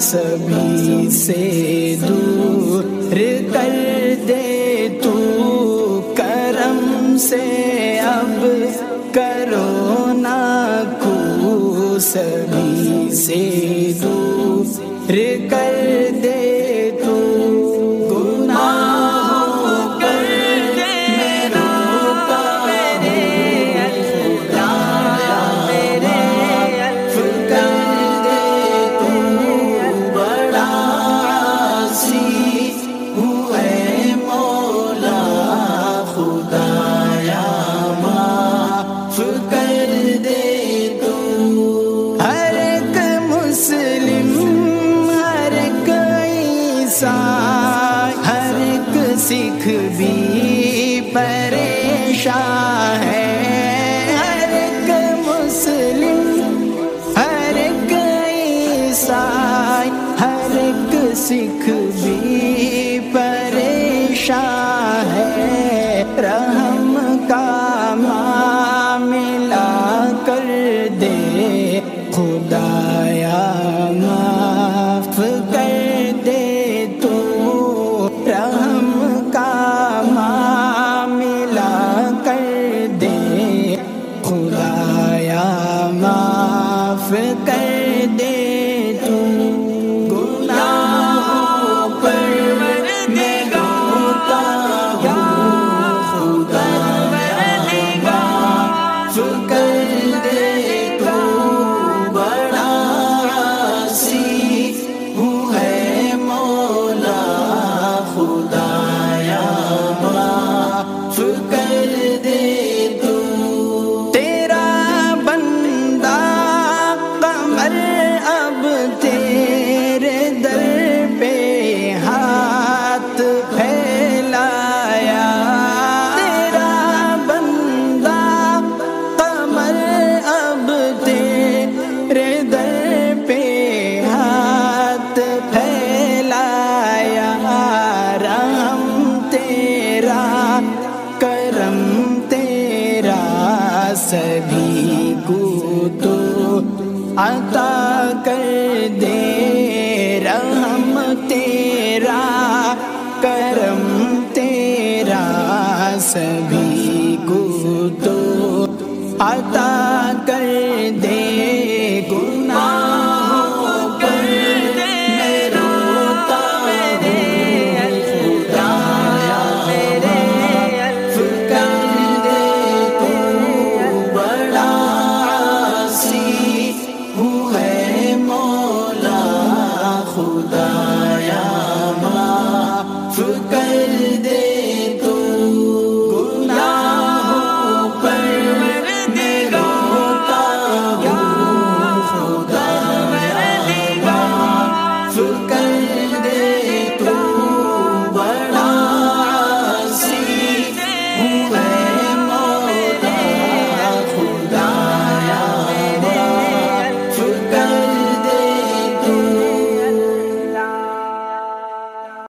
سبھی سے دور کر دے تو، کرم سے اب کرو نا کو، سبھی سے دور کر دے تو، گناہوں کر دے میرا میرے خدایا میرے الف کر دے تو، بڑا عاصی ہوں اے مولا خدایا معاف کر دے تو، ہر ایک مسلم ہر ایک عیسائی ہر ایک سکھ بھی پریشان ہے، ہر ایک مسلم ہر ایک عیسائی ہر ایک سکھ بھی پریشان ہے، رحم کا معاملہ کر دے خدایا معاف کر دے تو، رحم کا معاملہ کر دے خدایا معاف کر دے تو، گناہوں پر میں روتا ہوں خدایا معاف کر دے تو، بڑا عاصی ہوں اے مولا خدایا معاف کر دے تو، تیرا بندہ قمر اب تیرے در پہ ہاتھ پھیلایا، تیرا بندہ قمر اب تیرے در پہ ہاتھ پھیلایا، رحم تیرا کرم تیرا سبھی کو تو عطا کر دے، رحم تیرا کرم تیرا سبھی کو تو عطا کر دے، گناہوں پر میں روتا ہوں خدایا معاف کر دے تو، بڑا عاصی ہوں اے مولا خدا